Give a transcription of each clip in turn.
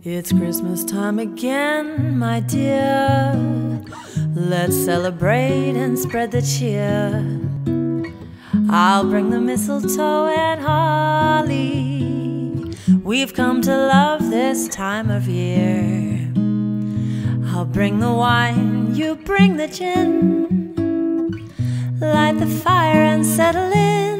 It's Christmas time again, my dear. Let's celebrate and spread the cheer. I'll bring the mistletoe and holly. We've come to love this time of year. I'll bring the wine, you bring the gin. Light the fire and settle in.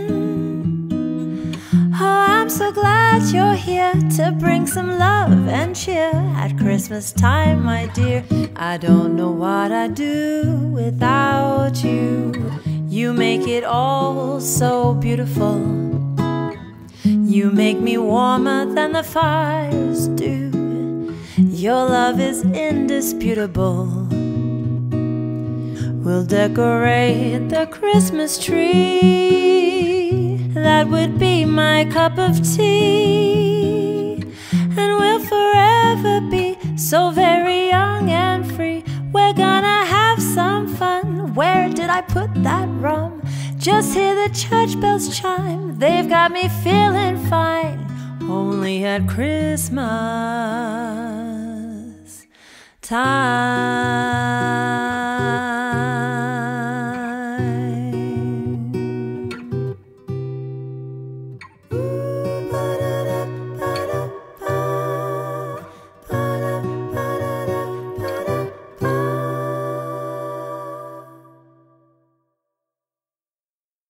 Oh, I'm so glad you're here to bring some love and cheer at Christmas time, my dear. I don't know what I'd do without you. You make it all so beautiful. You make me warmer than the fires do. Your love is indisputable. We'll decorate the Christmas tree. That would be my cup of tea. And we'll forever be so very young and free. We're gonna have some fun. Where did I put that rum? Just hear the church bells chime. They've got me feeling fine. Only at Christmas time.